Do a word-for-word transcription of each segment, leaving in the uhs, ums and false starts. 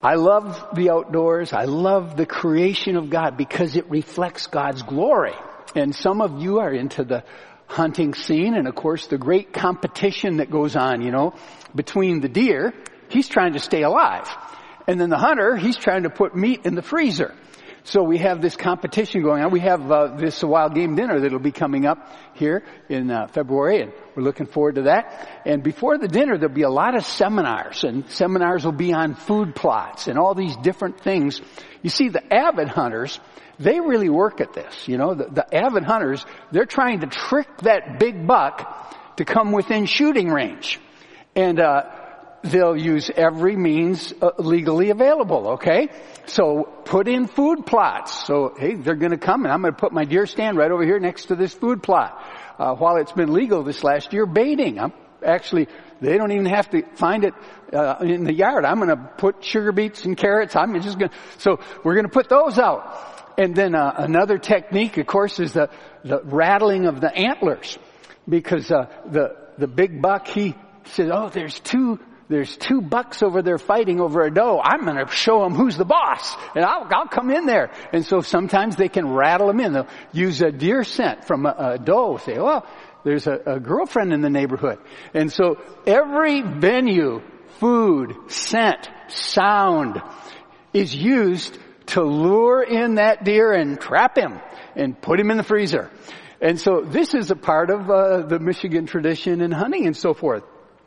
I love the outdoors. I love the creation of God because it reflects God's glory. And some of you are into the hunting scene, and of course the great competition that goes on, you know, between the deer. He's trying to stay alive. And then the hunter, he's trying to put meat in the freezer. So we have this competition going on. We have uh, this wild game dinner that'll be coming up here in uh, February, and we're looking forward to that. And before the dinner, there'll be a lot of seminars, and seminars will be on food plots and all these different things. You see, the avid hunters, they really work at this. You know, the, the avid hunters, they're trying to trick that big buck to come within shooting range. And uh they'll use every means uh, legally available, okay? So put in food plots. So, hey, they're going to come, and I'm going to put my deer stand right over here next to this food plot. Uh, while it's been legal this last year, baiting. I'm actually, they don't even have to find it uh, in the yard. I'm going to put sugar beets and carrots. I'm just going to, so we're going to put those out. And then uh, another technique, of course, is the, the rattling of the antlers. Because uh, the, the big buck, he says, oh, there's two There's two bucks over there fighting over a doe. I'm going to show them who's the boss, and I'll, I'll come in there. And so sometimes they can rattle them in. They'll use a deer scent from a, a doe. Say, well, there's a, a girlfriend in the neighborhood. And so every venue, food, scent, sound is used to lure in that deer and trap him and put him in the freezer. And so this is a part of uh, the Michigan tradition in hunting and so forth.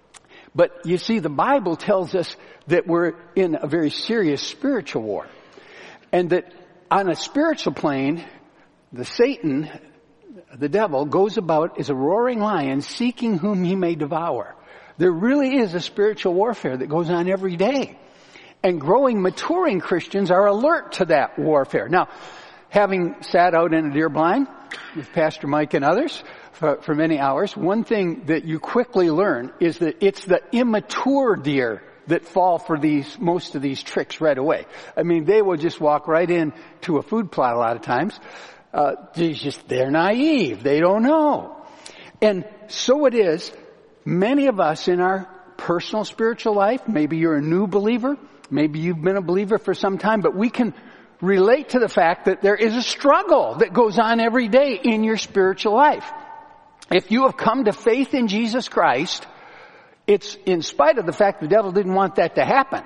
But you see, the Bible tells us that we're in a very serious spiritual war. And that on a spiritual plane, the Satan, the devil, goes about as a roaring lion seeking whom he may devour. There really is a spiritual warfare that goes on every day. And growing, maturing Christians are alert to that warfare. Now, having sat out in a deer blind with Pastor Mike and others, For, for many hours, one thing that you quickly learn is that it's the immature deer that fall for these, most of these tricks right away. I mean, they will just walk right in to a food plot a lot of times. Uh, they just, they're naive. They don't know. And so it is, many of us in our personal spiritual life, maybe you're a new believer, maybe you've been a believer for some time, but we can relate to the fact that there is a struggle that goes on every day in your spiritual life. If you have come to faith in Jesus Christ, it's in spite of the fact the devil didn't want that to happen.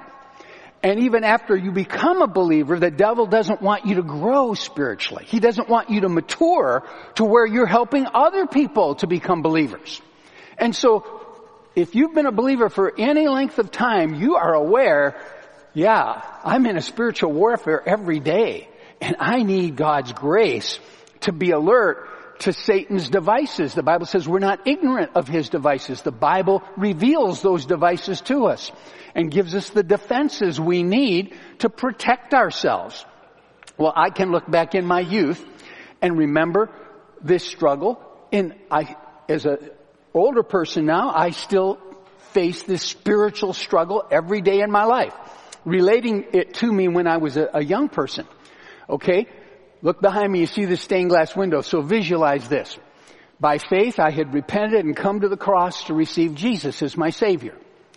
And even after you become a believer, the devil doesn't want you to grow spiritually. He doesn't want you to mature to where you're helping other people to become believers. And so, if you've been a believer for any length of time, you are aware, yeah, I'm in a spiritual warfare every day. And I need God's grace to be alert to Satan's devices. The Bible says we're not ignorant of his devices. The Bible reveals those devices to us and gives us the defenses we need to protect ourselves. Well, I can look back in my youth and remember this struggle. And I, as an older person now, I still face this spiritual struggle every day in my life, relating it to me when I was a, a young person. Okay? Look behind me, you see this stained glass window, so visualize this. By faith, I had repented and come to the cross to receive Jesus as my Savior.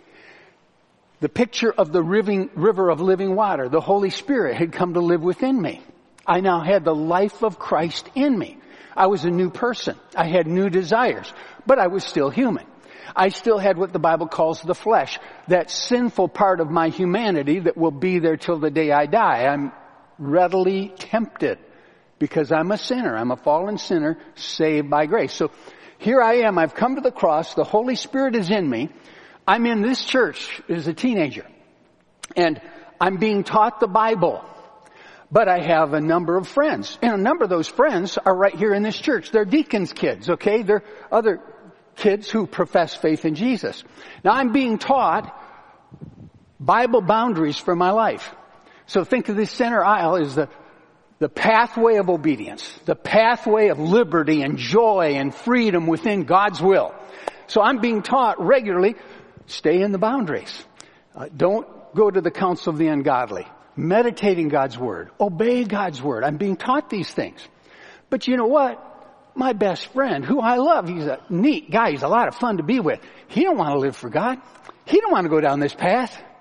The picture of the living, river of living water, the Holy Spirit had come to live within me. I now had the life of Christ in me. I was a new person. I had new desires, but I was still human. I still had what the Bible calls the flesh, that sinful part of my humanity that will be there till the day I die. I'm readily tempted. Because I'm a sinner. I'm a fallen sinner saved by grace. So here I am. I've come to the cross. The Holy Spirit is in me. I'm in this church as a teenager. And I'm being taught the Bible. But I have a number of friends. And a number of those friends are right here in this church. They're deacons' kids, okay? They're other kids who profess faith in Jesus. Now I'm being taught Bible boundaries for my life. So think of this center aisle as the The pathway of obedience, the pathway of liberty and joy and freedom within God's will. So I'm being taught regularly, stay in the boundaries. Uh, don't go to the counsel of the ungodly. Meditating God's Word. Obey God's Word. I'm being taught these things. But you know what? My best friend, who I love, he's a neat guy. He's a lot of fun to be with. He don't want to live for God. He don't want to go down this path.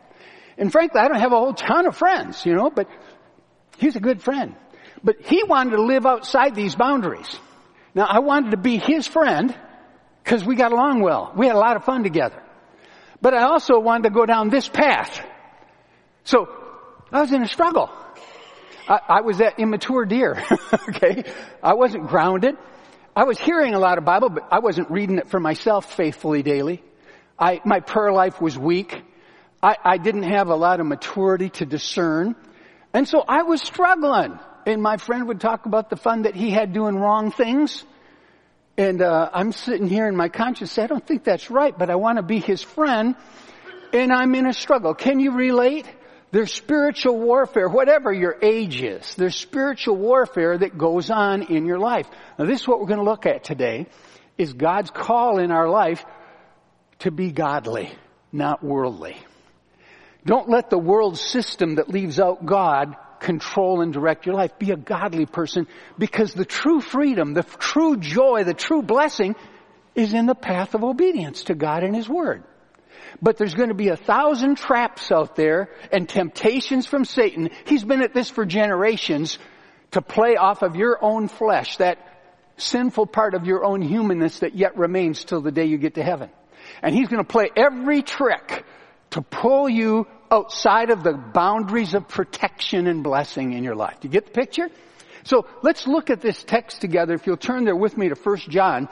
And frankly, I don't have a whole ton of friends, you know, but he's a good friend. But he wanted to live outside these boundaries. Now, I wanted to be his friend because we got along well. We had a lot of fun together. But I also wanted to go down this path. So I was in a struggle. I, I was that immature deer, okay? I wasn't grounded. I was hearing a lot of Bible, but I wasn't reading it for myself faithfully daily. I, my prayer life was weak. I, I didn't have a lot of maturity to discern. And so I was struggling. And my friend would talk about the fun that he had doing wrong things. And uh, I'm sitting here in my conscience, I don't think that's right, but I want to be his friend. And I'm in a struggle. Can you relate? There's spiritual warfare, whatever your age is. There's spiritual warfare that goes on in your life. Now this is what we're going to look at today, is God's call in our life to be godly, not worldly. Don't let the world system that leaves out God control and direct your life. Be a godly person, because the true freedom, the true joy, the true blessing is in the path of obedience to God and His Word. But there's going to be a thousand traps out there and temptations from Satan. He's been at this for generations to play off of your own flesh, that sinful part of your own humanness that yet remains till the day you get to heaven. And he's going to play every trick to pull you outside of the boundaries of protection and blessing in your life. Do you get the picture? So let's look at this text together. If you'll turn there with me to First John.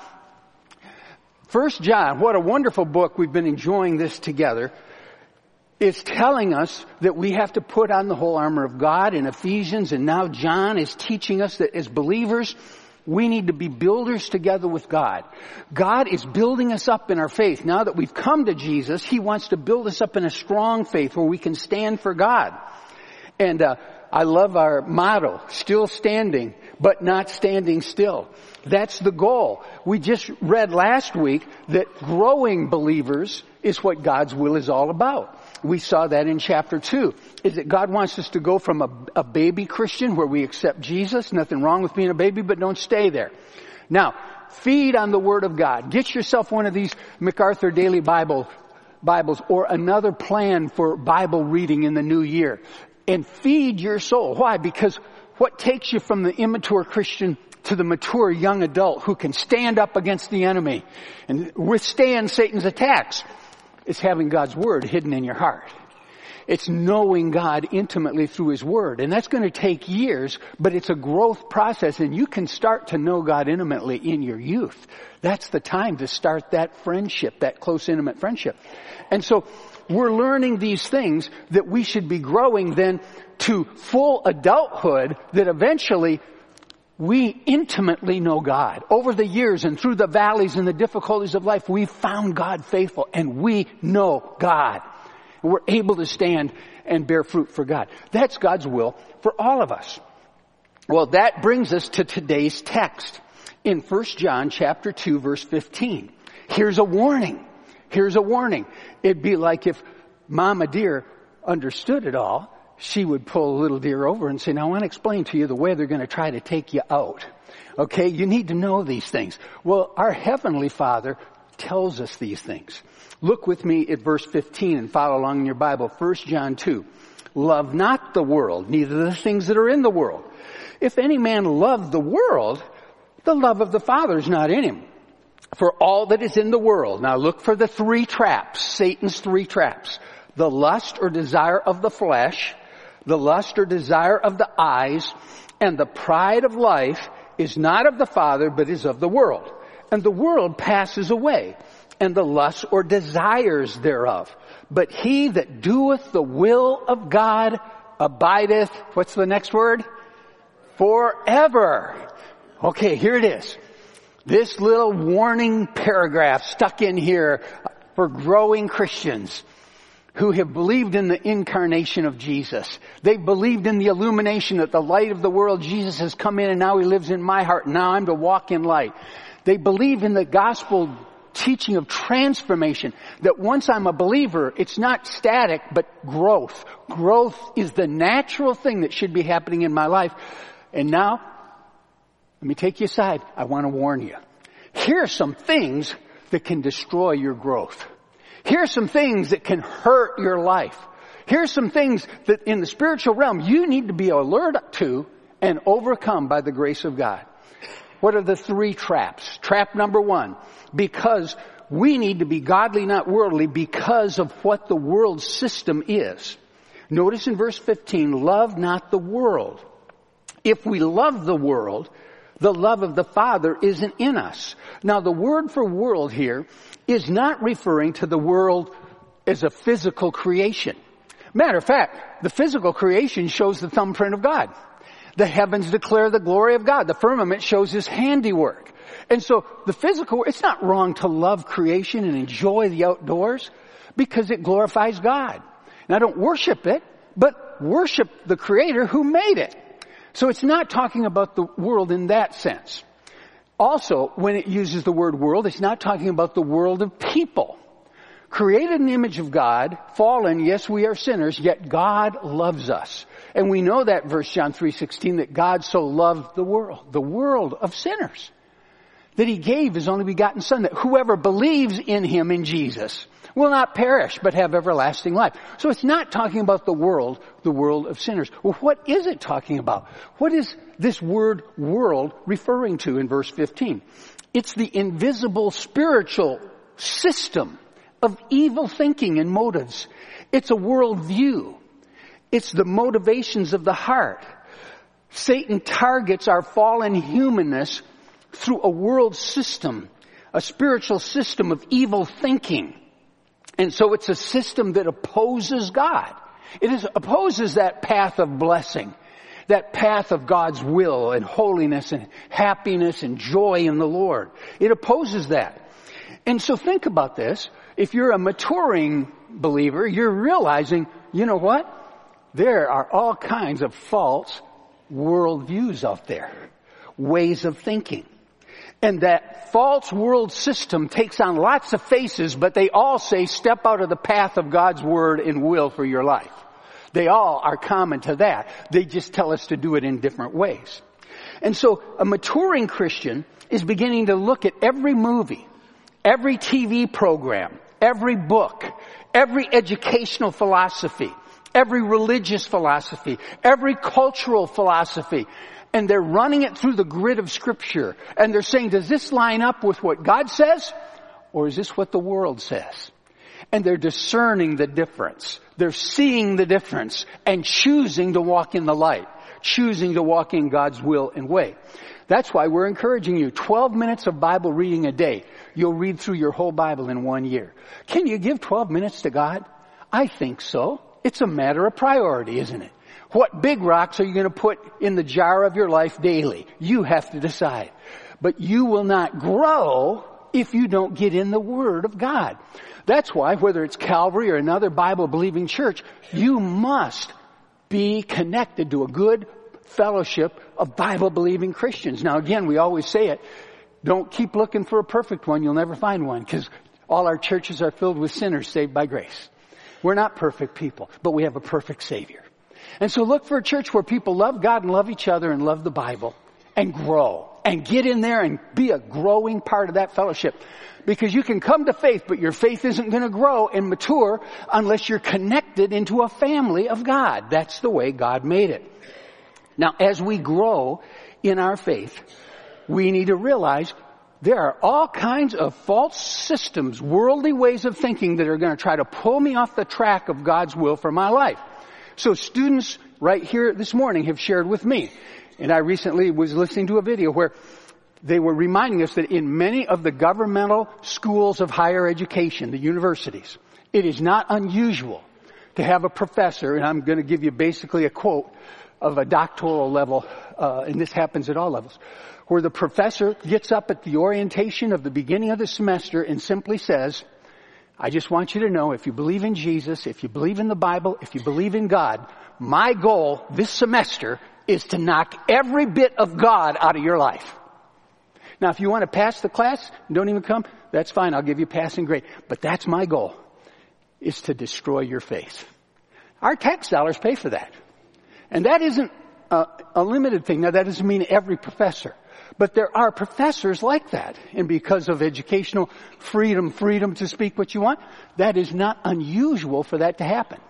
First John, what a wonderful book. We've been enjoying this together. It's telling us that we have to put on the whole armor of God in Ephesians, and now John is teaching us that as believers, we need to be builders together with God. God is building us up in our faith. Now that we've come to Jesus, He wants to build us up in a strong faith where we can stand for God. And uh, I love our motto, still standing, but not standing still. That's the goal. We just read last week that growing believers is what God's will is all about. We saw that in chapter two, is that God wants us to go from a, a baby Christian where we accept Jesus. Nothing wrong with being a baby, but don't stay there. Now, feed on the Word of God. Get yourself one of these MacArthur Daily Bible Bibles or another plan for Bible reading in the new year. And feed your soul. Why? Because what takes you from the immature Christian to the mature young adult who can stand up against the enemy and withstand Satan's attacks is having God's Word hidden in your heart. It's knowing God intimately through His Word. And that's going to take years, but it's a growth process, and you can start to know God intimately in your youth. That's the time to start that friendship, that close, intimate friendship. And so we're learning these things that we should be growing then to full adulthood, that eventually we intimately know God. Over the years and through the valleys and the difficulties of life, we've found God faithful, and we know God. And we're able to stand and bear fruit for God. That's God's will for all of us. Well, that brings us to today's text in First John chapter two, verse fifteen. Here's a warning. Here's a warning. It'd be like if Mama Deer understood it all. She would pull a little deer over and say, now I want to explain to you the way they're going to try to take you out. Okay, you need to know these things. Well, our Heavenly Father tells us these things. Look with me at verse fifteen and follow along in your Bible. First John two. Love not the world, neither the things that are in the world. If any man love the world, the love of the Father is not in him. For all that is in the world. Now look for the three traps, Satan's three traps. The lust or desire of the flesh, the lust or desire of the eyes, and the pride of life is not of the Father, but is of the world. And the world passes away, and the lusts or desires thereof. But he that doeth the will of God abideth, what's the next word? Forever. Okay, here it is. This little warning paragraph stuck in here for growing Christians who have believed in the incarnation of Jesus. They've believed in the illumination that the light of the world, Jesus has come in and now He lives in my heart. Now I'm to walk in light. They believe in the gospel teaching of transformation, that once I'm a believer, it's not static, but growth. Growth is the natural thing that should be happening in my life. And now, let me take you aside. I want to warn you. Here are some things that can destroy your growth. Here are some things that can hurt your life. Here's some things that in the spiritual realm you need to be alert to and overcome by the grace of God. What are the three traps? Trap number one, because we need to be godly, not worldly, because of what the world system is. Notice in verse fifteen, love not the world. If we love the world, the love of the Father isn't in us. Now, the word for world here is not referring to the world as a physical creation. Matter of fact, the physical creation shows the thumbprint of God. The heavens declare the glory of God. The firmament shows His handiwork. And so the physical, it's not wrong to love creation and enjoy the outdoors because it glorifies God. Now, don't worship it, but worship the Creator who made it. So it's not talking about the world in that sense. Also, when it uses the word world, it's not talking about the world of people. Created in the image of God, fallen, yes, we are sinners, yet God loves us. And we know that verse John three sixteen, that God so loved the world, the world of sinners, that He gave His only begotten Son, that whoever believes in Him, in Jesus, will not perish, but have everlasting life. So it's not talking about the world, the world of sinners. Well, what is it talking about? What is this word world referring to in verse fifteen? It's the invisible spiritual system of evil thinking and motives. It's a worldview. It's the motivations of the heart. Satan targets our fallen humanness through a world system, a spiritual system of evil thinking. And so it's a system that opposes God. It is, opposes that path of blessing, that path of God's will and holiness and happiness and joy in the Lord. It opposes that. And so think about this. If you're a maturing believer, you're realizing, you know what? There are all kinds of false worldviews out there, ways of thinking. And that false world system takes on lots of faces, but they all say step out of the path of God's word and will for your life. They all are common to that. They just tell us to do it in different ways. And so a maturing Christian is beginning to look at every movie, every T V program, every book, every educational philosophy, every religious philosophy, every cultural philosophy, and they're running it through the grid of Scripture. And they're saying, does this line up with what God says? Or is this what the world says? And they're discerning the difference. They're seeing the difference and choosing to walk in the light, choosing to walk in God's will and way. That's why we're encouraging you. twelve minutes of Bible reading a day. You'll read through your whole Bible in one year. Can you give twelve minutes to God? I think so. It's a matter of priority, isn't it? What big rocks are you going to put in the jar of your life daily? You have to decide. But you will not grow if you don't get in the Word of God. That's why, whether it's Calvary or another Bible-believing church, you must be connected to a good fellowship of Bible-believing Christians. Now, again, we always say it. Don't keep looking for a perfect one. You'll never find one, because all our churches are filled with sinners saved by grace. We're not perfect people, but we have a perfect Savior. And so look for a church where people love God and love each other and love the Bible and grow and get in there and be a growing part of that fellowship. Because you can come to faith, but your faith isn't going to grow and mature unless you're connected into a family of God. That's the way God made it. Now, as we grow in our faith, we need to realize there are all kinds of false systems, worldly ways of thinking that are going to try to pull me off the track of God's will for my life. So students right here this morning have shared with me, and I recently was listening to a video where they were reminding us that in many of the governmental schools of higher education, the universities, it is not unusual to have a professor, and I'm going to give you basically a quote of a doctoral level, uh, and this happens at all levels, where the professor gets up at the orientation of the beginning of the semester and simply says, I just want you to know, if you believe in Jesus, if you believe in the Bible, if you believe in God, my goal this semester is to knock every bit of God out of your life. Now, if you want to pass the class and don't even come, that's fine. I'll give you a passing grade. But that's my goal, is to destroy your faith. Our tax dollars pay for that. And that isn't a, a limited thing. Now, that doesn't mean every professor. But there are professors like that. And because of educational freedom, freedom to speak what you want, that is not unusual for that to happen.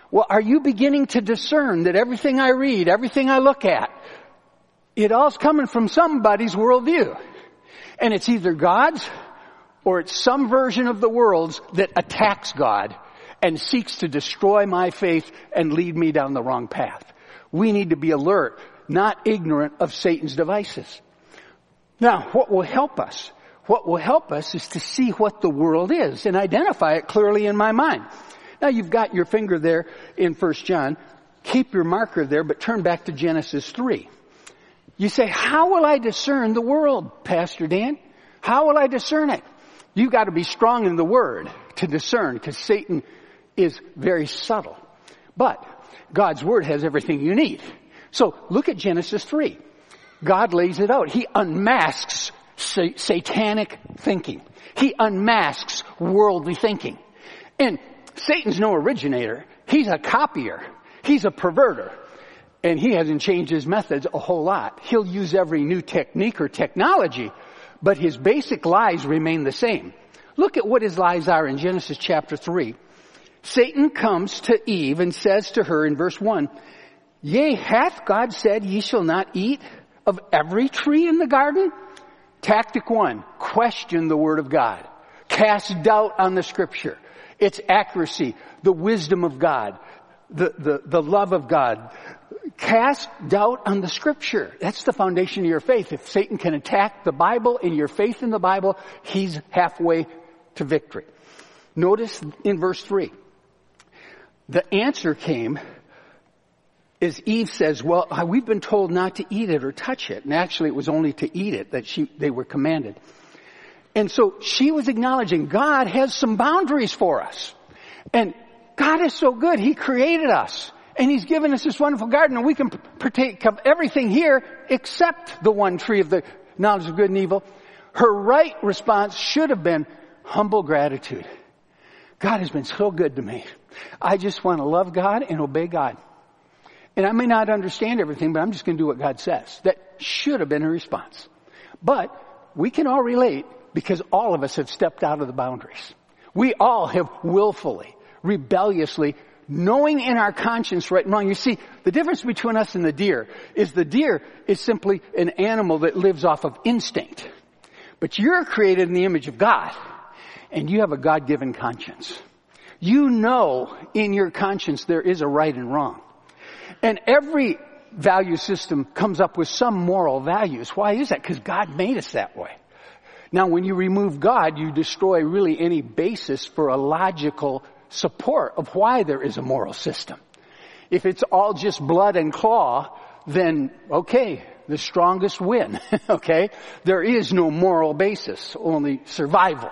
Well, are you beginning to discern that everything I read, everything I look at, it all's coming from somebody's worldview? And it's either God's or it's some version of the world's that attacks God and seeks to destroy my faith and lead me down the wrong path. We need to be alert, not ignorant of Satan's devices. Now, what will help us? What will help us is to see what the world is and identify it clearly in my mind. Now, you've got your finger there in First John. Keep your marker there, but turn back to Genesis three. You say, how will I discern the world, Pastor Dan? How will I discern it? You've got to be strong in the Word to discern, because Satan is very subtle. But God's Word has everything you need. So look at Genesis three. God lays it out. He unmasks sa- satanic thinking. He unmasks worldly thinking. And Satan's no originator. He's a copier. He's a perverter. And he hasn't changed his methods a whole lot. He'll use every new technique or technology, but his basic lies remain the same. Look at what his lies are in Genesis chapter three. Satan comes to Eve and says to her in verse one, Yea, hath God said, ye shall not eat of every tree in the garden? Tactic one, question the Word of God. Cast doubt on the Scripture. Its accuracy, the wisdom of God, the, the, the love of God. Cast doubt on the Scripture. That's the foundation of your faith. If Satan can attack the Bible and your faith in the Bible, he's halfway to victory. Notice in verse three, the answer came as Eve says, well, we've been told not to eat it or touch it. And actually it was only to eat it that she, they were commanded. And so she was acknowledging God has some boundaries for us. And God is so good. He created us. And He's given us this wonderful garden. And we can partake of everything here except the one tree of the knowledge of good and evil. Her right response should have been humble gratitude. God has been so good to me. I just want to love God and obey God. And I may not understand everything, but I'm just going to do what God says. That should have been her response. But we can all relate, because all of us have stepped out of the boundaries. We all have willfully, rebelliously, knowing in our conscience right and wrong. You see, the difference between us and the deer is the deer is simply an animal that lives off of instinct. But you're created in the image of God, and you have a God-given conscience. You know in your conscience there is a right and wrong. And every value system comes up with some moral values. Why is that? Because God made us that way. Now, when you remove God, you destroy really any basis for a logical support of why there is a moral system. If it's all just blood and claw, then, okay, the strongest win, okay? There is no moral basis, only survival.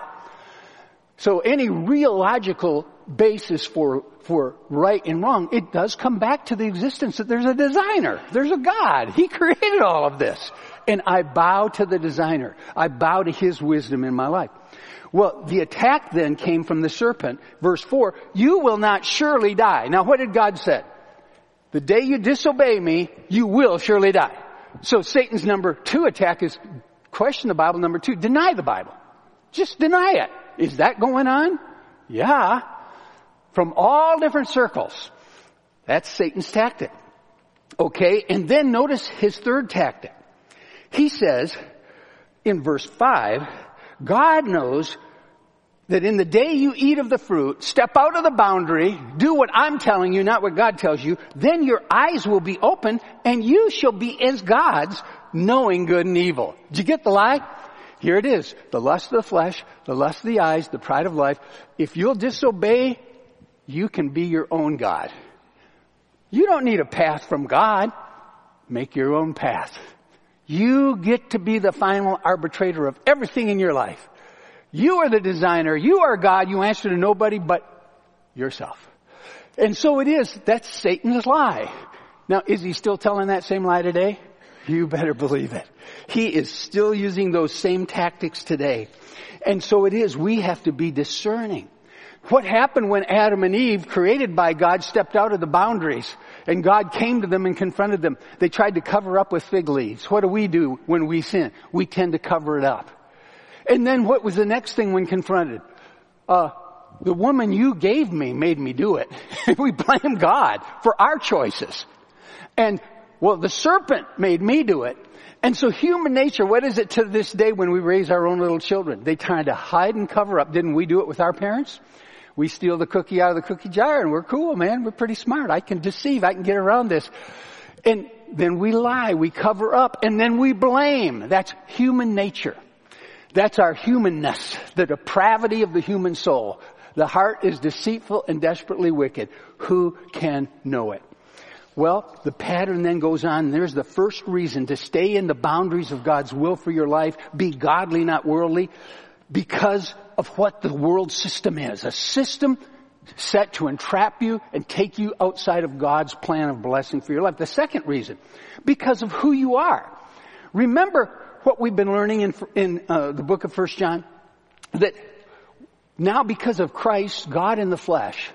So any real logical basis for, for right and wrong, it does come back to the existence that there's a designer. There's a God. He created all of this. And I bow to the designer. I bow to His wisdom in my life. Well, the attack then came from the serpent. Verse four, you will not surely die. Now, what did God say? The day you disobey me, you will surely die. So Satan's number two attack is question the Bible. Number two, deny the Bible. Just deny it. Is that going on? Yeah. From all different circles. That's Satan's tactic. Okay, and then notice his third tactic. He says in verse five, God knows that in the day you eat of the fruit, step out of the boundary, do what I'm telling you, not what God tells you, then your eyes will be opened and you shall be as gods, knowing good and evil. Did you get the lie? Here it is. The lust of the flesh, the lust of the eyes, the pride of life. If you'll disobey, you can be your own God. You don't need a path from God. Make your own path. You get to be the final arbitrator of everything in your life. You are the designer. You are God. You answer to nobody but yourself. And so it is. That's Satan's lie. Now, is he still telling that same lie today? You better believe it. He is still using those same tactics today. And so it is. We have to be discerning. What happened when Adam and Eve, created by God, stepped out of the boundaries and God came to them and confronted them? They tried to cover up with fig leaves. What do we do when we sin? We tend to cover it up. And then what was the next thing when confronted? Uh, the woman you gave me made me do it. We blame God for our choices. And, well, the serpent made me do it. And so human nature, what is it to this day when we raise our own little children? They try to hide and cover up. Didn't we do it with our parents? We steal the cookie out of the cookie jar and we're cool, man. We're pretty smart. I can deceive. I can get around this. And then we lie. We cover up and then we blame. That's human nature. That's our humanness, the depravity of the human soul. The heart is deceitful and desperately wicked. Who can know it? Well, the pattern then goes on. There's the first reason to stay in the boundaries of God's will for your life. Be godly, not worldly, because of what the world system is. A system set to entrap you and take you outside of God's plan of blessing for your life. The second reason, because of who you are. Remember what we've been learning in, in uh, the book of First John? That now because of Christ, God in the flesh,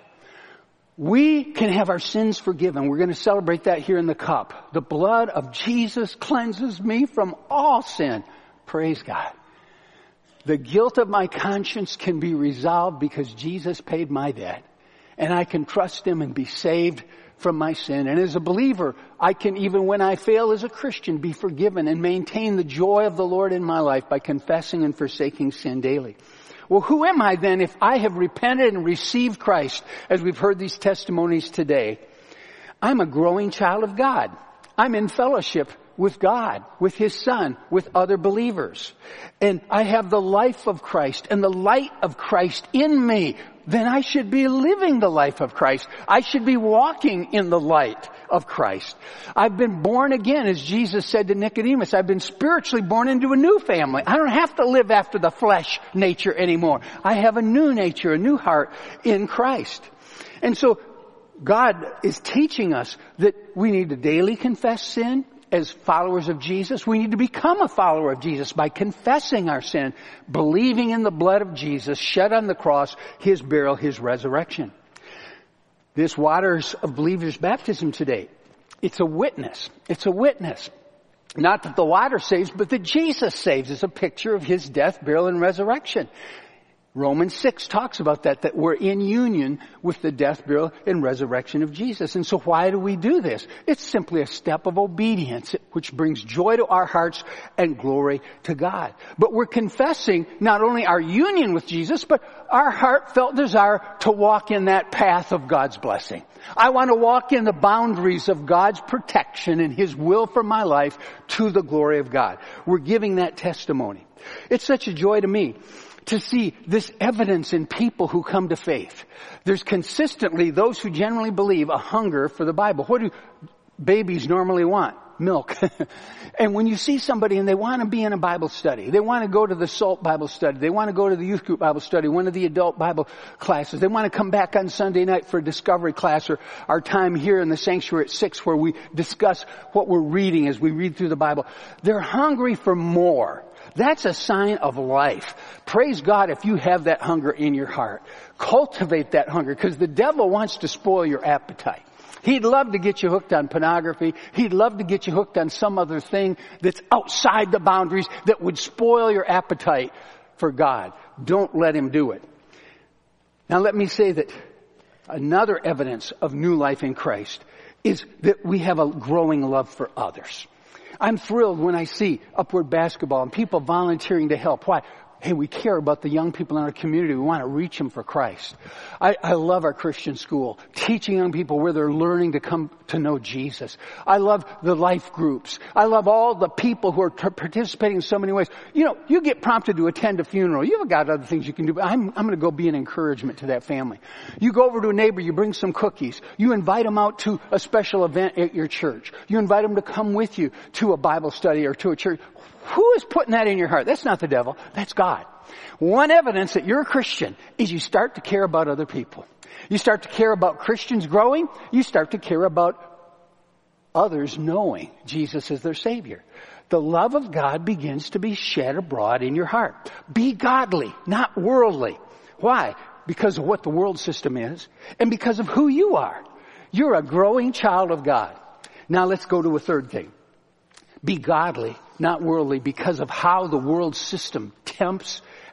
we can have our sins forgiven. We're going to celebrate that here in the cup. The blood of Jesus cleanses me from all sin. Praise God. The guilt of my conscience can be resolved because Jesus paid my debt. And I can trust Him and be saved from my sin. And as a believer, I can, even when I fail as a Christian, be forgiven and maintain the joy of the Lord in my life by confessing and forsaking sin daily. Well, who am I then if I have repented and received Christ, as we've heard these testimonies today? I'm a growing child of God. I'm in fellowship with God, with His Son, with other believers. And I have the life of Christ and the light of Christ in me. Then I should be living the life of Christ. I should be walking in the light of Christ. I've been born again, as Jesus said to Nicodemus. I've been spiritually born into a new family. I don't have to live after the flesh nature anymore. I have a new nature, a new heart in Christ. And so God is teaching us that we need to daily confess sin. As followers of Jesus, we need to become a follower of Jesus by confessing our sin, believing in the blood of Jesus shed on the cross, His burial, His resurrection. This waters of believers' baptism today, it's a witness. It's a witness. Not that the water saves, but that Jesus saves. It's a picture of His death, burial, and resurrection. Romans six talks about that, that we're in union with the death, burial, and resurrection of Jesus. And so why do we do this? It's simply a step of obedience, which brings joy to our hearts and glory to God. But we're confessing not only our union with Jesus, but our heartfelt desire to walk in that path of God's blessing. I want to walk in the boundaries of God's protection and His will for my life to the glory of God. We're giving that testimony. It's such a joy to me to see this evidence in people who come to faith. There's consistently, those who generally believe, a hunger for the Bible. What do babies normally want? Milk. And when you see somebody and they want to be in a Bible study, they want to go to the SALT Bible study, they want to go to the youth group Bible study, one of the adult Bible classes, they want to come back on Sunday night for a discovery class, or our time here in the sanctuary at six where we discuss what we're reading as we read through the Bible. They're hungry for more. That's a sign of life. Praise God if you have that hunger in your heart. Cultivate that hunger, because the devil wants to spoil your appetite. He'd love to get you hooked on pornography. He'd love to get you hooked on some other thing that's outside the boundaries that would spoil your appetite for God. Don't let him do it. Now let me say that another evidence of new life in Christ is that we have a growing love for others. I'm thrilled when I see Upward Basketball and people volunteering to help. Why? Hey, we care about the young people in our community. We want to reach them for Christ. I, I love our Christian school, teaching young people where they're learning to come to know Jesus. I love the life groups. I love all the people who are t- participating in so many ways. You know, you get prompted to attend a funeral. You've got other things you can do, but I'm, I'm going to go be an encouragement to that family. You go over to a neighbor, you bring some cookies. You invite them out to a special event at your church. You invite them to come with you to a Bible study or to a church. Who is putting that in your heart? That's not the devil. That's God. One evidence that you're a Christian is you start to care about other people. You start to care about Christians growing. You start to care about others knowing Jesus is their Savior. The love of God begins to be shed abroad in your heart. Be godly, not worldly. Why? Because of what the world system is and because of who you are. You're a growing child of God. Now let's go to a third thing. Be godly, not worldly, because of how the world system tempts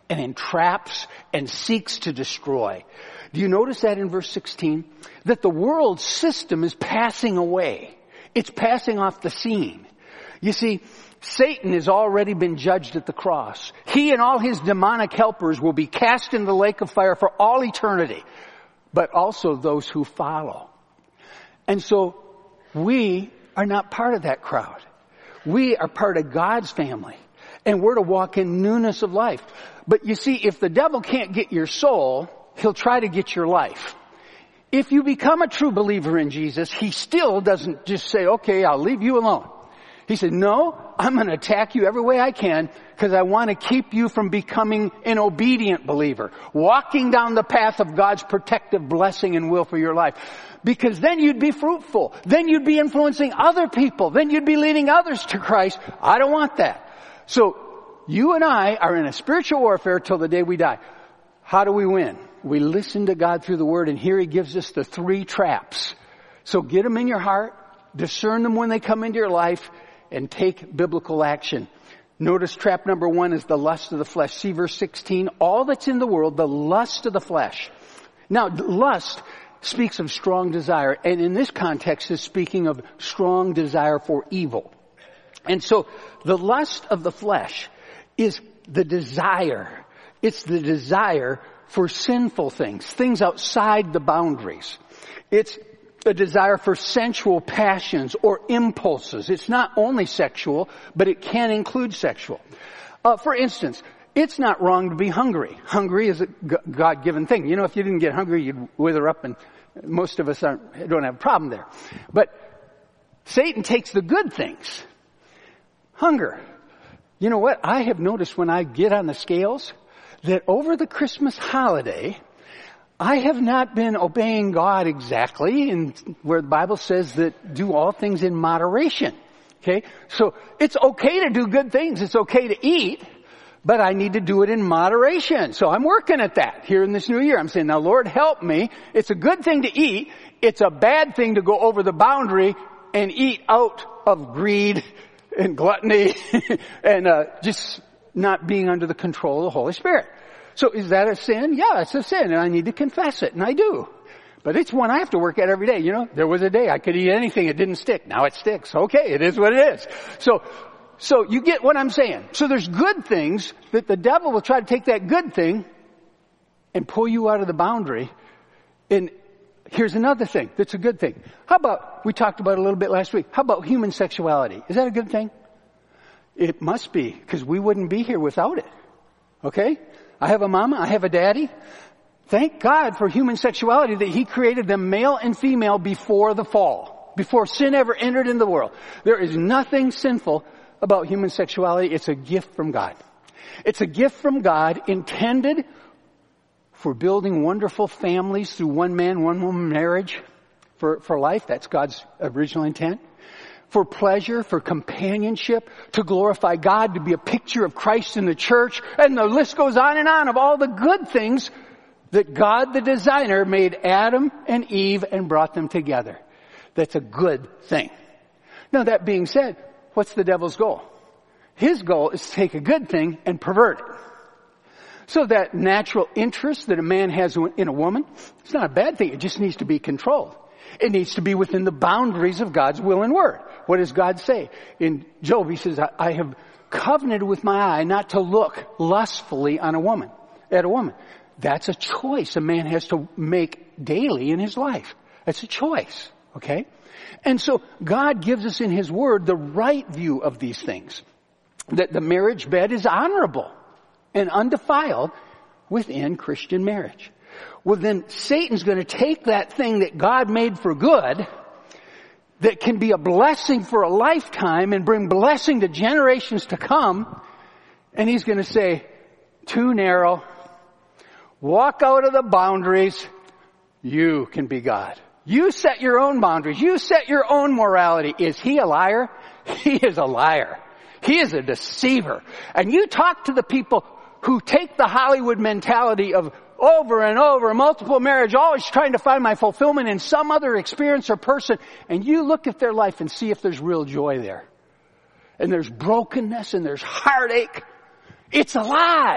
and entraps and seeks to destroy. Do you notice that in verse sixteen? That the world system is passing away. It's passing off the scene. You see, Satan has already been judged at the cross. He and all his demonic helpers will be cast in the lake of fire for all eternity, but also those who follow. And so we are not part of that crowd. We are part of God's family, and we're to walk in newness of life. But you see, if the devil can't get your soul, he'll try to get your life. If you become a true believer in Jesus, he still doesn't just say, okay, I'll leave you alone. He said, no, I'm going to attack you every way I can because I want to keep you from becoming an obedient believer, walking down the path of God's protective blessing and will for your life. Because then you'd be fruitful. Then you'd be influencing other people. Then you'd be leading others to Christ. I don't want that. So you and I are in a spiritual warfare till the day we die. How do we win? We listen to God through the Word, and here He gives us the three traps. So get them in your heart, discern them when they come into your life, and take biblical action. Notice trap number one is the lust of the flesh. See verse sixteen. All that's in the world, the lust of the flesh. Now, lust speaks of strong desire, and in this context is speaking of strong desire for evil. And so the lust of the flesh is the desire. It's the desire for sinful things, things outside the boundaries. It's a desire for sensual passions or impulses. It's not only sexual, but it can include sexual. Uh, for instance, it's not wrong to be hungry. Hungry is a God-given thing. You know, if you didn't get hungry, you'd wither up, and most of us aren't, don't have a problem there. But Satan takes the good things. Hunger. You know what? I have noticed when I get on the scales that over the Christmas holiday, I have not been obeying God exactly, in where the Bible says that do all things in moderation. Okay? So it's okay to do good things. It's okay to eat, but I need to do it in moderation. So I'm working at that here in this new year. I'm saying, now Lord, help me. It's a good thing to eat. It's a bad thing to go over the boundary and eat out of greed and gluttony and uh, just not being under the control of the Holy Spirit. So is that a sin? Yeah, it's a sin, and I need to confess it, and I do. But it's one I have to work at every day. You know, there was a day I could eat anything, it didn't stick. Now it sticks. Okay, it is what it is. So, so you get what I'm saying. So there's good things that the devil will try to take that good thing and pull you out of the boundary. And here's another thing that's a good thing. How about, we talked about it a little bit last week, how about human sexuality? Is that a good thing? It must be, because we wouldn't be here without it. Okay? I have a mama, I have a daddy. Thank God for human sexuality, that He created them male and female before the fall, before sin ever entered in the world. There is nothing sinful about human sexuality. It's a gift from God. It's a gift from God intended for building wonderful families through one man, one woman marriage for, for life. That's God's original intent. For pleasure, for companionship, to glorify God, to be a picture of Christ in the church, and the list goes on and on of all the good things that God, the designer, made Adam and Eve and brought them together. That's a good thing. Now, that being said, what's the devil's goal? His goal is to take a good thing and pervert it. So that natural interest that a man has in a woman, it's not a bad thing. It just needs to be controlled. It needs to be within the boundaries of God's will and word. What does God say? In Job, He says, I have covenanted with my eye not to look lustfully on a woman, at a woman. That's a choice a man has to make daily in his life. That's a choice. Okay? And so God gives us in His word the right view of these things. That the marriage bed is honorable and undefiled within Christian marriage. Well, then Satan's going to take that thing that God made for good, that can be a blessing for a lifetime and bring blessing to generations to come, and he's going to say, too narrow, walk out of the boundaries, you can be God. You set your own boundaries. You set your own morality. Is he a liar? He is a liar. He is a deceiver. And you talk to the people who take the Hollywood mentality of over and over, multiple marriage, always trying to find my fulfillment in some other experience or person, and you look at their life and see if there's real joy there. And there's brokenness and there's heartache. It's a lie.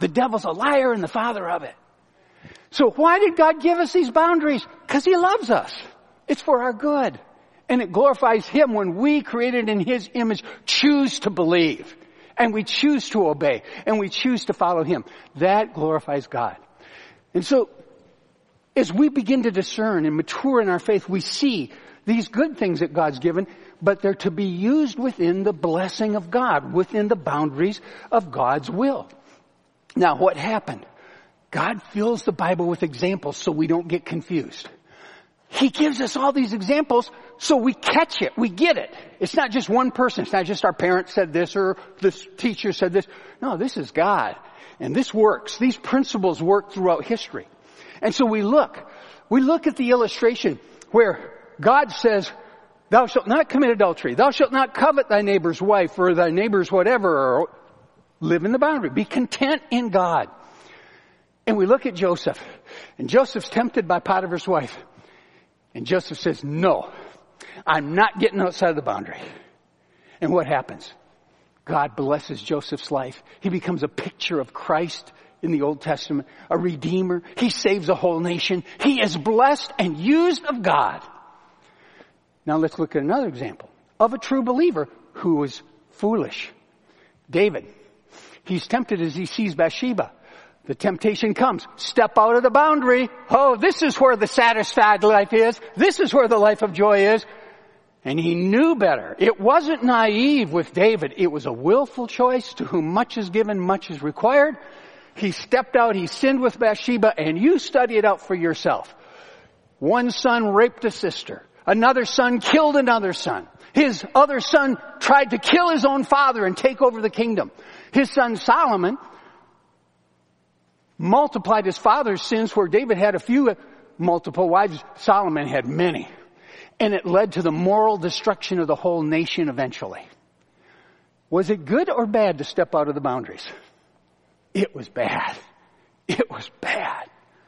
The devil's a liar and the father of it. So why did God give us these boundaries? Because he loves us. It's for our good. And it glorifies him when we, created in his image, choose to believe. And we choose to obey. And we choose to follow him. That glorifies God. And so, as we begin to discern and mature in our faith, we see these good things that God's given, but they're to be used within the blessing of God, within the boundaries of God's will. Now, what happened? God fills the Bible with examples so we don't get confused. He gives us all these examples so we catch it, we get it. It's not just one person. It's not just our parents said this or this teacher said this. No, this is God. And this works. These principles work throughout history. And so we look, we look at the illustration where God says, thou shalt not commit adultery. Thou shalt not covet thy neighbor's wife or thy neighbor's whatever, or live in the boundary. Be content in God. And we look at Joseph, and Joseph's tempted by Potiphar's wife. And Joseph says, no, I'm not getting outside of the boundary. And what happens? God blesses Joseph's life. He becomes a picture of Christ in the Old Testament, a redeemer. He saves a whole nation. He is blessed and used of God. Now let's look at another example of a true believer who was foolish. David. He's tempted as he sees Bathsheba. The temptation comes. Step out of the boundary. Oh, this is where the satisfied life is. This is where the life of joy is. And he knew better. It wasn't naive with David. It was a willful choice. To whom much is given, much is required. He stepped out. He sinned with Bathsheba. And you study it out for yourself. One son raped a sister. Another son killed another son. His other son tried to kill his own father and take over the kingdom. His son Solomon multiplied his father's sins, where David had a few multiple wives. Solomon had many. And it led to the moral destruction of the whole nation eventually. Was it good or bad to step out of the boundaries? It was bad. It was bad.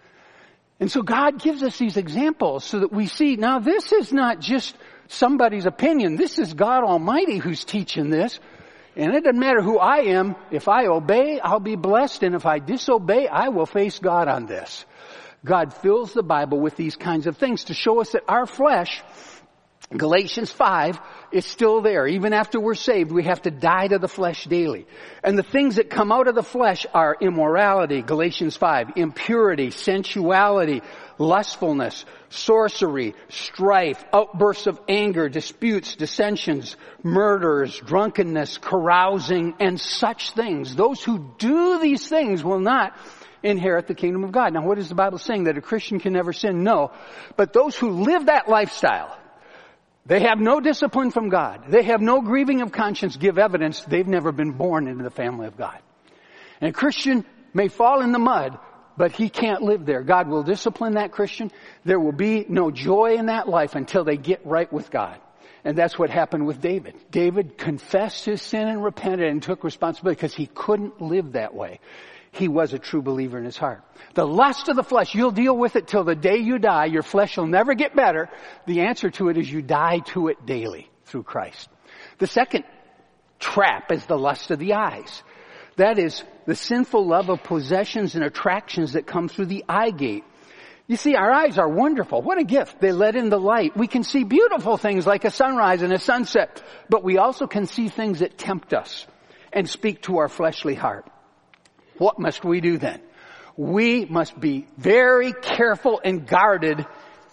And so God gives us these examples so that we see, now this is not just somebody's opinion. This is God Almighty who's teaching this. And it doesn't matter who I am. If I obey, I'll be blessed. And if I disobey, I will face God on this. God fills the Bible with these kinds of things to show us that our flesh, Galatians five, is still there. Even after we're saved, we have to die to the flesh daily. And the things that come out of the flesh are immorality, Galatians five, impurity, sensuality, lustfulness, sorcery, strife, outbursts of anger, disputes, dissensions, murders, drunkenness, carousing, and such things. Those who do these things will not inherit the kingdom of God. Now, what is the Bible saying? That a Christian can never sin? No. But those who live that lifestyle, they have no discipline from God. They have no grieving of conscience, give evidence they've never been born into the family of God. And a Christian may fall in the mud, but he can't live there. God will discipline that Christian. There will be no joy in that life until they get right with God. And that's what happened with David. David confessed his sin and repented and took responsibility because he couldn't live that way. He was a true believer in his heart. The lust of the flesh, you'll deal with it till the day you die. Your flesh will never get better. The answer to it is you die to it daily through Christ. The second trap is the lust of the eyes. That is the sinful love of possessions and attractions that come through the eye gate. You see, our eyes are wonderful. What a gift. They let in the light. We can see beautiful things like a sunrise and a sunset, but we also can see things that tempt us and speak to our fleshly heart. What must we do then? We must be very careful and guarded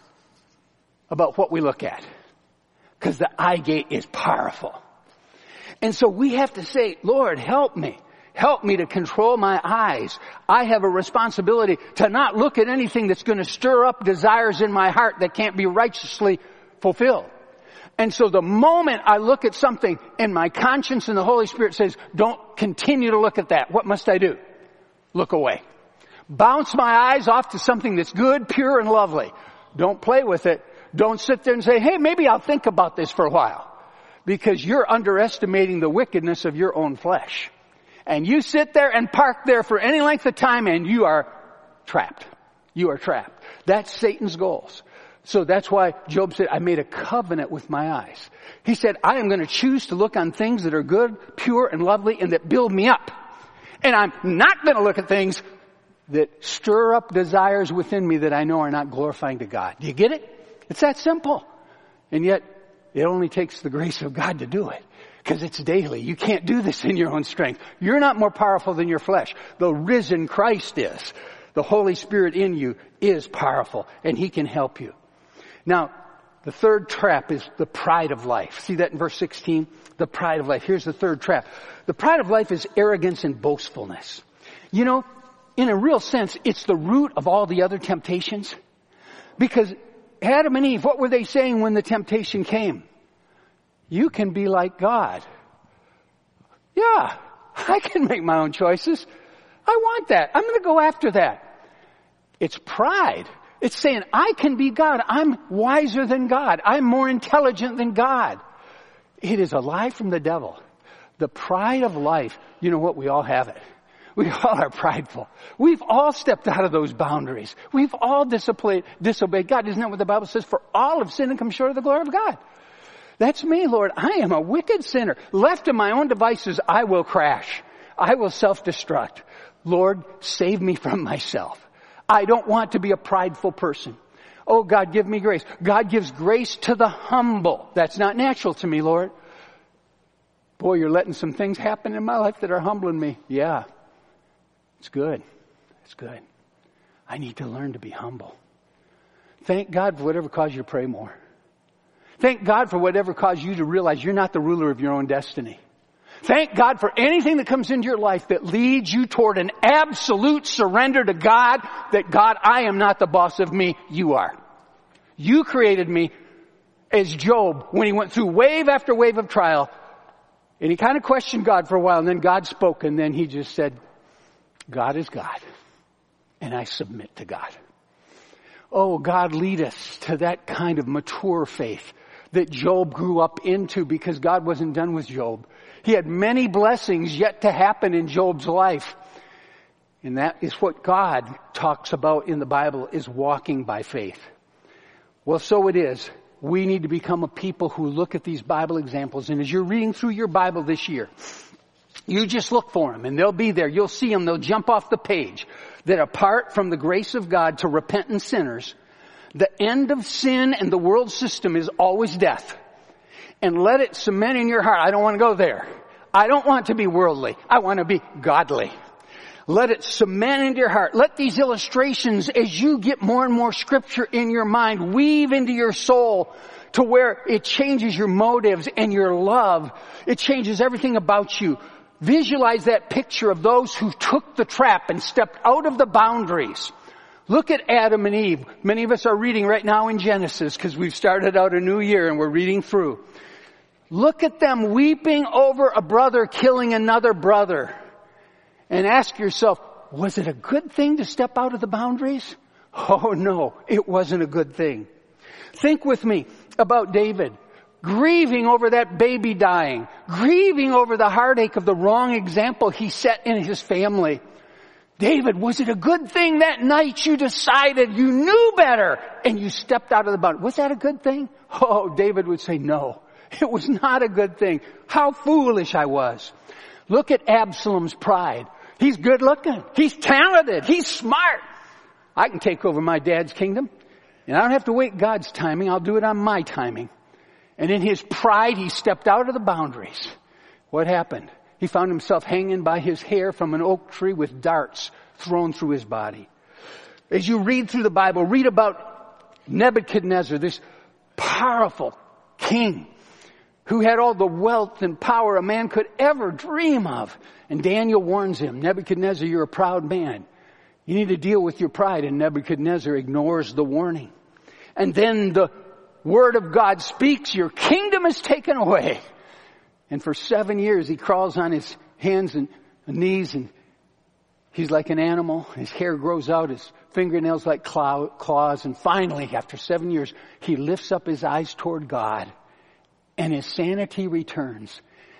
about what we look at, because the eye gate is powerful. And so we have to say, Lord, help me. Help me to control my eyes. I have a responsibility to not look at anything that's going to stir up desires in my heart that can't be righteously fulfilled. And so the moment I look at something and my conscience and the Holy Spirit says, don't continue to look at that, what must I do? Look away. Bounce my eyes off to something that's good, pure, and lovely. Don't play with it. Don't sit there and say, hey, maybe I'll think about this for a while. Because you're underestimating the wickedness of your own flesh. And you sit there and park there for any length of time and you are trapped. You are trapped. That's Satan's goals. So that's why Job said, I made a covenant with my eyes. He said, I am going to choose to look on things that are good, pure, and lovely, and that build me up. And I'm not going to look at things that stir up desires within me that I know are not glorifying to God. Do you get it? It's that simple. And yet, it only takes the grace of God to do it. Because it's daily. You can't do this in your own strength. You're not more powerful than your flesh. The risen Christ is. The Holy Spirit in you is powerful, and He can help you. Now, the third trap is the pride of life. See that in verse sixteen? The pride of life. Here's the third trap. The pride of life is arrogance and boastfulness. You know, in a real sense, it's the root of all the other temptations. Because Adam and Eve, what were they saying when the temptation came? You can be like God. Yeah, I can make my own choices. I want that. I'm going to go after that. It's pride. It's saying, I can be God. I'm wiser than God. I'm more intelligent than God. It is a lie from the devil. The pride of life, you know what? We all have it. We all are prideful. We've all stepped out of those boundaries. We've all disobeyed, disobeyed God. Isn't that what the Bible says? For all have sinned and come short of the glory of God. That's me, Lord. I am a wicked sinner. Left to my own devices, I will crash. I will self-destruct. Lord, save me from myself. I don't want to be a prideful person. Oh, God, give me grace. God gives grace to the humble. That's not natural to me, Lord. Boy, you're letting some things happen in my life that are humbling me. Yeah, it's good. It's good. I need to learn to be humble. Thank God for whatever caused you to pray more. Thank God for whatever caused you to realize you're not the ruler of your own destiny. Thank God for anything that comes into your life that leads you toward an absolute surrender to God, that God, I am not the boss of me, you are. You created me as Job when he went through wave after wave of trial, and he kind of questioned God for a while, and then God spoke, and then he just said, God is God, and I submit to God. Oh, God, lead us to that kind of mature faith that Job grew up into, because God wasn't done with Job. He had many blessings yet to happen in Job's life. And that is what God talks about in the Bible, is walking by faith. Well, so it is. We need to become a people who look at these Bible examples. And as you're reading through your Bible this year, you just look for them, and they'll be there. You'll see them. They'll jump off the page. That apart from the grace of God to repentant sinners, the end of sin and the world system is always death. And let it cement in your heart. I don't want to go there. I don't want to be worldly. I want to be godly. Let it cement into your heart. Let these illustrations, as you get more and more scripture in your mind, weave into your soul to where it changes your motives and your love. It changes everything about you. Visualize that picture of those who took the trap and stepped out of the boundaries. Look at Adam and Eve. Many of us are reading right now in Genesis because we've started out a new year and we're reading through. Look at them weeping over a brother killing another brother. And ask yourself, was it a good thing to step out of the boundaries? Oh no, it wasn't a good thing. Think with me about David. Grieving over that baby dying. Grieving over the heartache of the wrong example he set in his family. David, was it a good thing that night you decided you knew better and you stepped out of the boundary? Was that a good thing? Oh, David would say, no, it was not a good thing. How foolish I was. Look at Absalom's pride. He's good looking. He's talented. He's smart. I can take over my dad's kingdom, and I don't have to wait God's timing. I'll do it on my timing. And in his pride, he stepped out of the boundaries. What happened? He found himself hanging by his hair from an oak tree with darts thrown through his body. As you read through the Bible, read about Nebuchadnezzar, this powerful king who had all the wealth and power a man could ever dream of. And Daniel warns him, Nebuchadnezzar, you're a proud man. You need to deal with your pride. And Nebuchadnezzar ignores the warning. And then the word of God speaks, your kingdom is taken away. And for seven years he crawls on his hands and knees, and he's like an animal. His hair grows out, his fingernails like claws. And finally, after seven years, he lifts up his eyes toward God, and his sanity returns.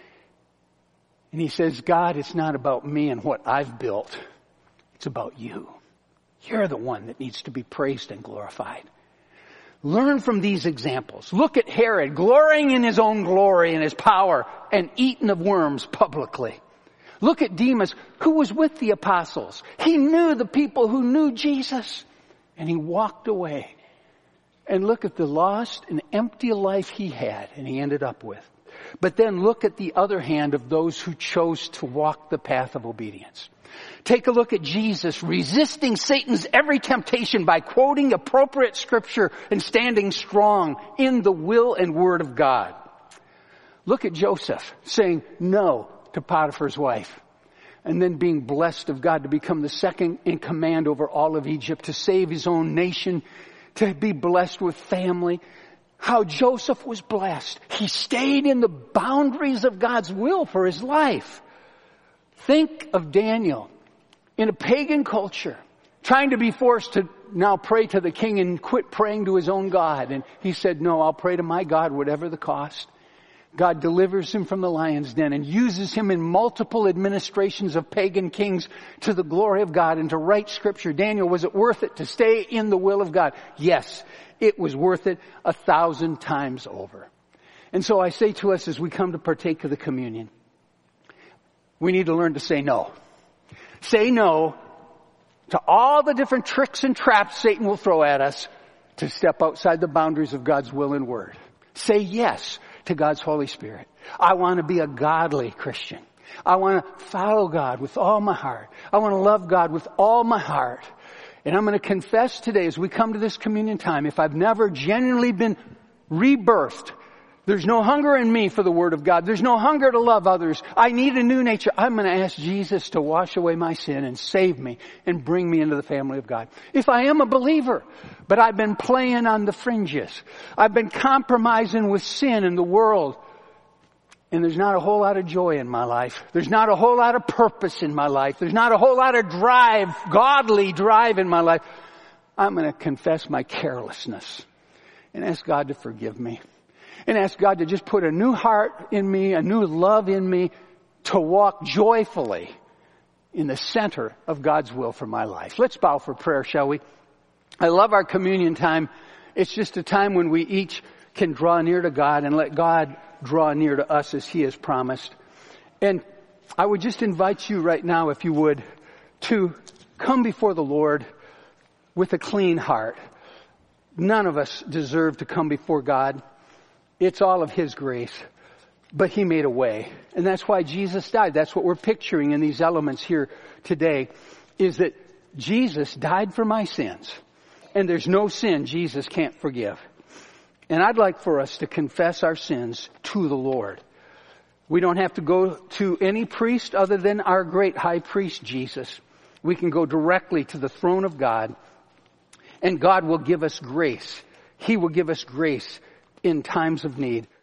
And he says, God, it's not about me and what I've built. It's about you. You're the one that needs to be praised and glorified. Learn from these examples. Look at Herod glorying in his own glory and his power and eaten of worms publicly. Look at Demas, who was with the apostles. He knew the people who knew Jesus, and he walked away. And look at the lost and empty life he had, and he ended up with. But then look at the other hand of those who chose to walk the path of obedience. Take a look at Jesus resisting Satan's every temptation by quoting appropriate scripture and standing strong in the will and word of God. Look at Joseph saying no to Potiphar's wife, and then being blessed of God to become the second in command over all of Egypt, to save his own nation, to be blessed with family. How Joseph was blessed. He stayed in the boundaries of God's will for his life. Think of Daniel in a pagan culture, trying to be forced to now pray to the king and quit praying to his own God. And he said, no, I'll pray to my God, whatever the cost. God delivers him from the lion's den and uses him in multiple administrations of pagan kings to the glory of God and to write scripture. Daniel, was it worth it to stay in the will of God? Yes, it was worth it a thousand times over. And so I say to us as we come to partake of the communion, we need to learn to say no. Say no to all the different tricks and traps Satan will throw at us to step outside the boundaries of God's will and word. Say yes to God's Holy Spirit. I want to be a godly Christian. I want to follow God with all my heart. I want to love God with all my heart. And I'm going to confess today as we come to this communion time, if I've never genuinely been rebirthed, there's no hunger in me for the Word of God. There's no hunger to love others. I need a new nature. I'm going to ask Jesus to wash away my sin and save me and bring me into the family of God. If I am a believer, but I've been playing on the fringes, I've been compromising with sin in the world, and there's not a whole lot of joy in my life. There's not a whole lot of purpose in my life. There's not a whole lot of drive, godly drive in my life. I'm going to confess my carelessness and ask God to forgive me. And ask God to just put a new heart in me, a new love in me, to walk joyfully in the center of God's will for my life. Let's bow for prayer, shall we? I love our communion time. It's just a time when we each can draw near to God and let God draw near to us as He has promised. And I would just invite you right now, if you would, to come before the Lord with a clean heart. None of us deserve to come before God. It's all of His grace, but He made a way. And that's why Jesus died. That's what we're picturing in these elements here today, is that Jesus died for my sins. And there's no sin Jesus can't forgive. And I'd like for us to confess our sins to the Lord. We don't have to go to any priest other than our great high priest, Jesus. We can go directly to the throne of God, and God will give us grace. He will give us grace in times of need.